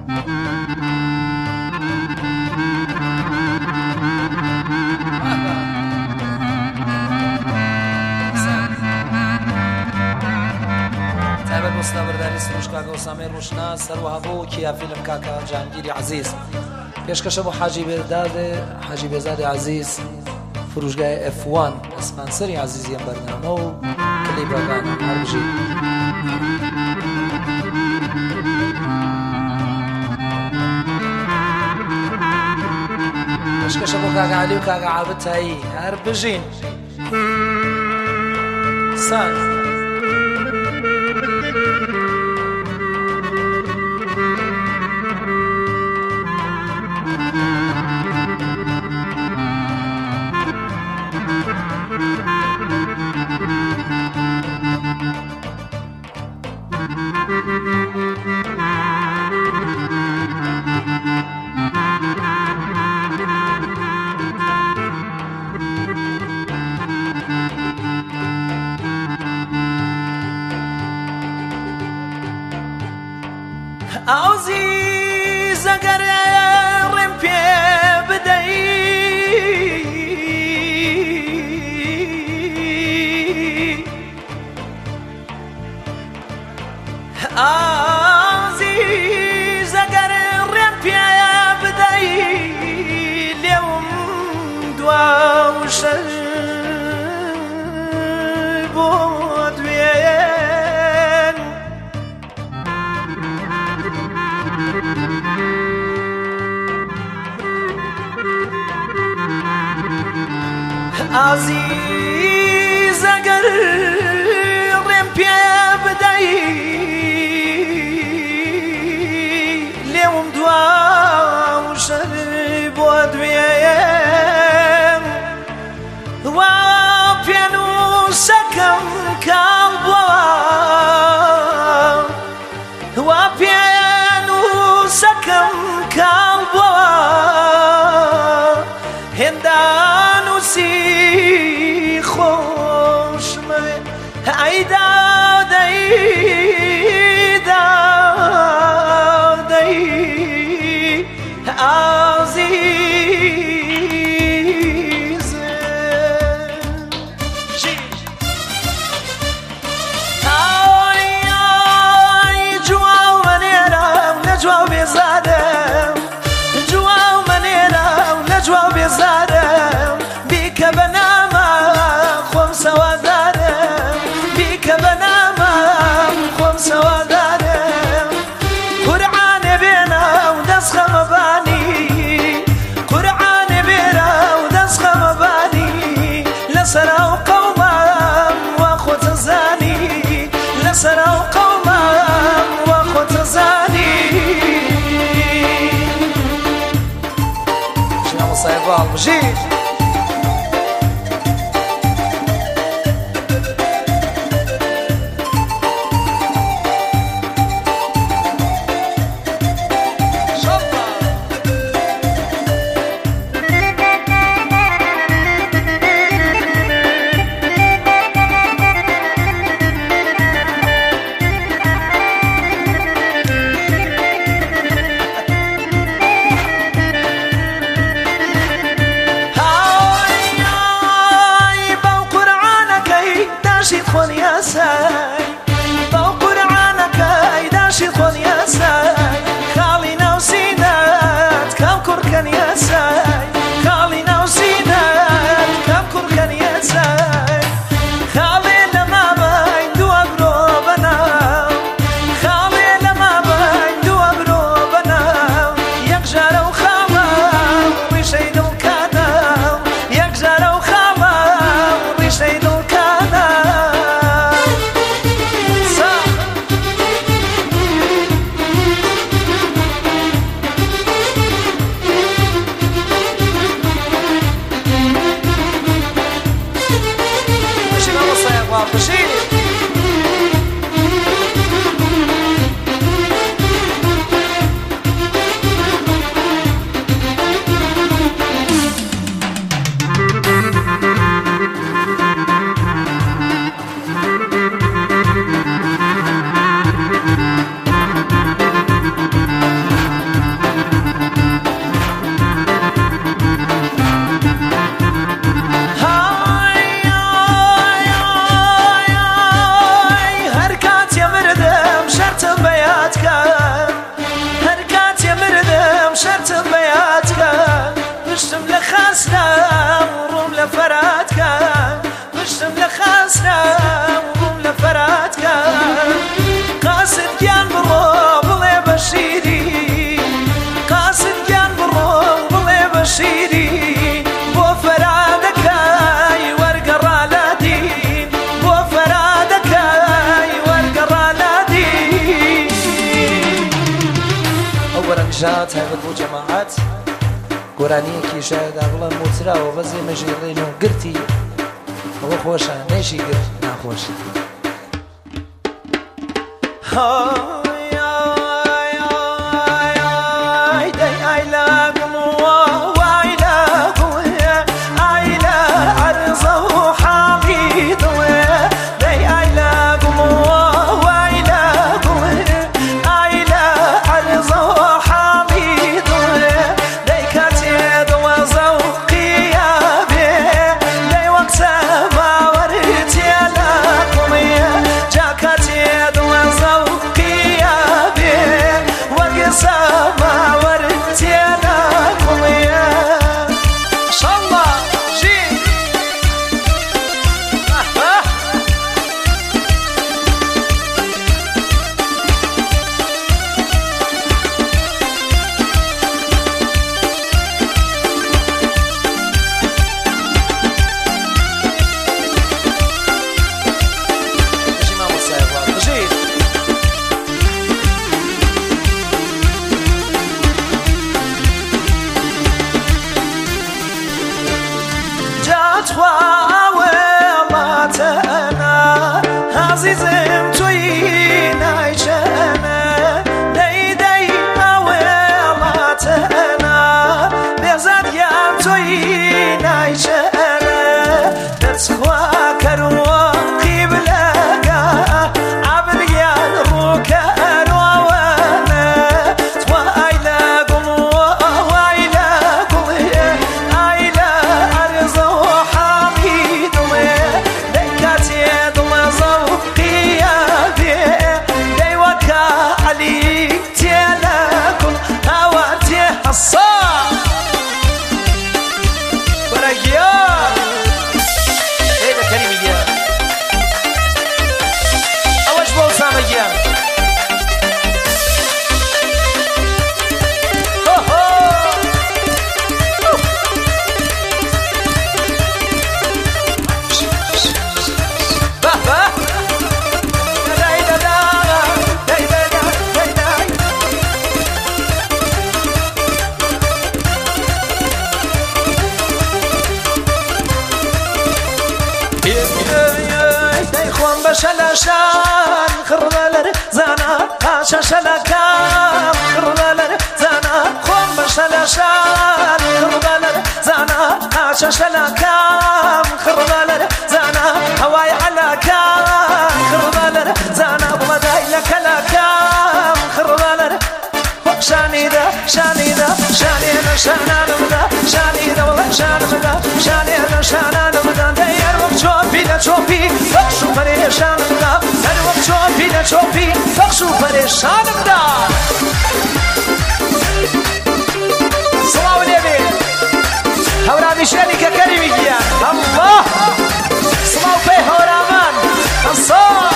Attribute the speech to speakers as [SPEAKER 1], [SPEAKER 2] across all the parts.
[SPEAKER 1] مستەبەرداری سروش کاکە و سامێر ڕوشناس هەروەها بۆ کیا فیلم کاکە جانگیری عەزیز پێشکەشە بۆ حاجی بێزادی عەزیز فروشگای F1 ئەسپانسەری عەزیزیان بەرنامە و کلیپەکانە هەربژی پێشکەشە بۆ کاکە عەلی و کاکە عابد تایی هەربژین سان عزیز اگر رم پی بدهی عزیز اگر رم پی بدهی لیوم دوا و شر بود عزیز اگر رم پی بدهی لیوم دوا و شر بود ویم و پیانو سکم کالبوا و پیانو سکم کالبوا هندانو سی خوش موی ایدا دی عزیز آی جواب منیرم نجواب زدم جواب منیرم نجواب زدم بیک بنام خوم سوا دارم بیک بنام خوم سوا دارم قرآن بینا و دست خم بانی قرآن بینا و دست خم بانی لسرا و قومم و خود زانی لسرا و قومم و خود زانی شنو مصيبة بجيت ئێمەژات هەبێت بۆ جەماعەت گۆرانیەکی شایەدا بڵێن موچراوە بەس ئێمەژێڵێن و گرتی ئەوە خۆشە نێشی گرت ناخۆشە
[SPEAKER 2] عزيزم توي نايشنا ليدي أولاتنا بيزاد يا توي نايشنا تسخوا كروا قبلك عبر يا روك أروانا توايلا قموا وايلا قموا عيلا أرزو حميد ليكاتي دمزو الصاع ورجيان هيدا كريم اياه اوش بوصام اياه شلشان خرلر زانا قاشا شلكام خرلر زانا خم بشلشان خرلر زانا قاشا شلكام خرلر زانا هواي على كام خرلر زانا بمداي لك لكام خرلر شاني ذا شاني ذا شاني ذا شانان بدا شاني ذا والله شان بدا شاني ذا شانان بدا دير وقت شوفي لا شوفي فخشو پریشان بدا در وقت شوفي لا شوفي فخشو پریشان بدا صلاة النبي هورامي شاني ككريمي جيان الله صلاة في هورامان الصلاة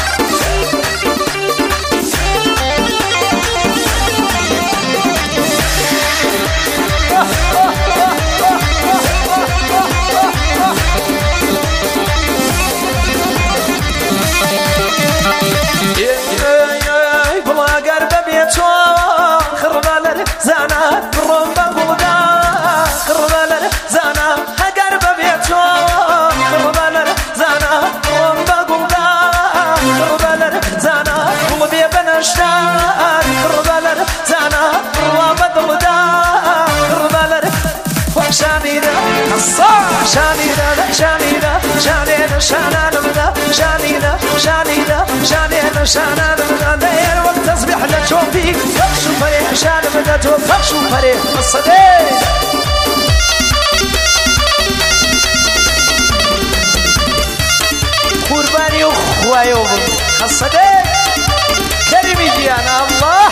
[SPEAKER 2] خربالر زانا روم بغدا خربالر زانا هجر ببيتو خربالر زانا روم بغدا خربالر زانا قلبي بنشتاق خربالر زانا روم بغدا خربالر شاني ذا الصاع شاني ذا شاني ذا شاني ذا شانان بدا شاني ذا شاني ذا شاني ذا شانان بدا داير وقت تصبح لتشوفي فخشو فريق شان بدا فخشو فريق الصديق قرباني اخوة الصديق كريمي جيانا الله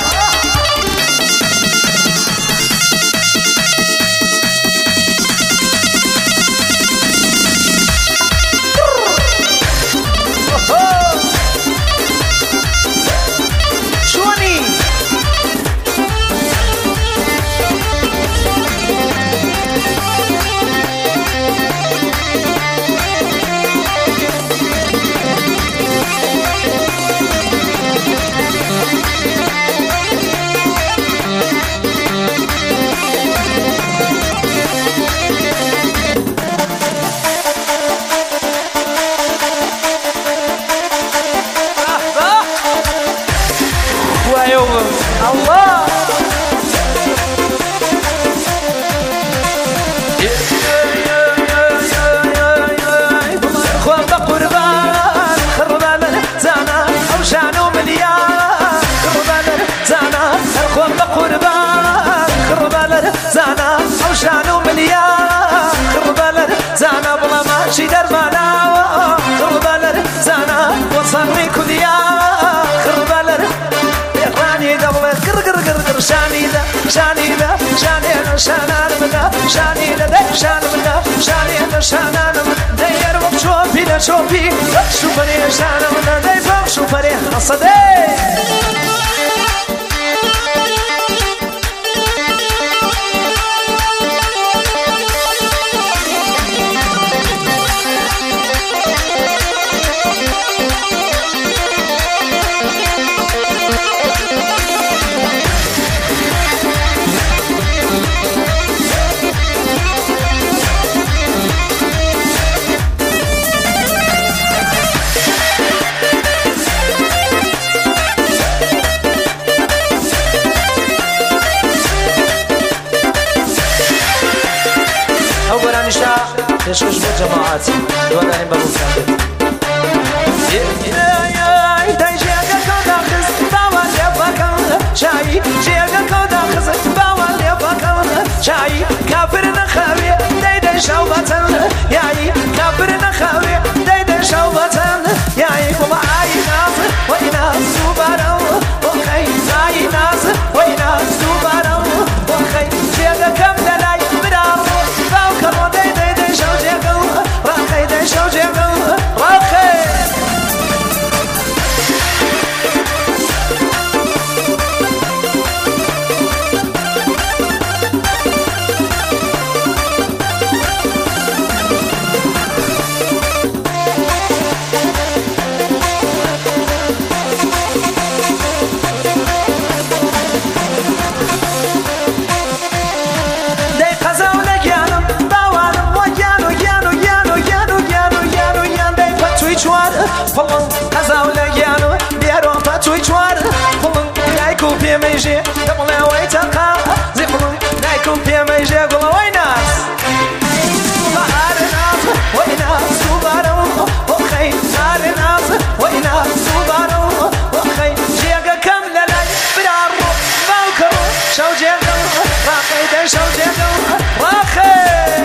[SPEAKER 2] قرقر شاني ذا شاني ذا شاني ذا شانان مدا شاني ذا شان مدا شاني ذا شانان مدا دير وشوفي لا شوفي شوفني شان مدا دير شوفني حصدي
[SPEAKER 1] تشكش بجماعاتي دواني بابوكان
[SPEAKER 2] شاي جيغا كودا خزت باوالي فاكان شاي كافر نخاوي ديدي شوبتن ياي كافر نخاوي ديدي شوبتن ياي كما اي ناس وينا سوبارو وخي اي ناس وينا سوبارو وخي جيغا كم دلاي برارو باوكرو ديدي شو جيغو راخي دي شو جيغو راخي فلان قزاولا يانو بيرو فتوي چوار فلان دايكو بيميجي دملا ويتقا زي فلان دايكو بيميجي قول ويناس بحر ناس ويناس سوبارو وخي نار ناس ويناس سوبارو وخي جيغا كم للاي برارو باوكرو شو جيغا راخي دي شو جيغا راخي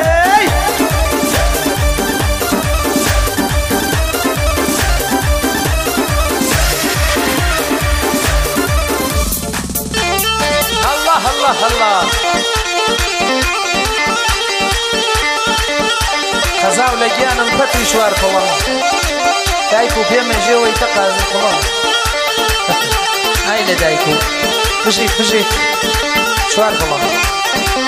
[SPEAKER 1] الله خزاو لجيانا فتوي شوار فلان دايكو بيما جوي تقازي فلان هاي لدايكو بجيت شوار فلان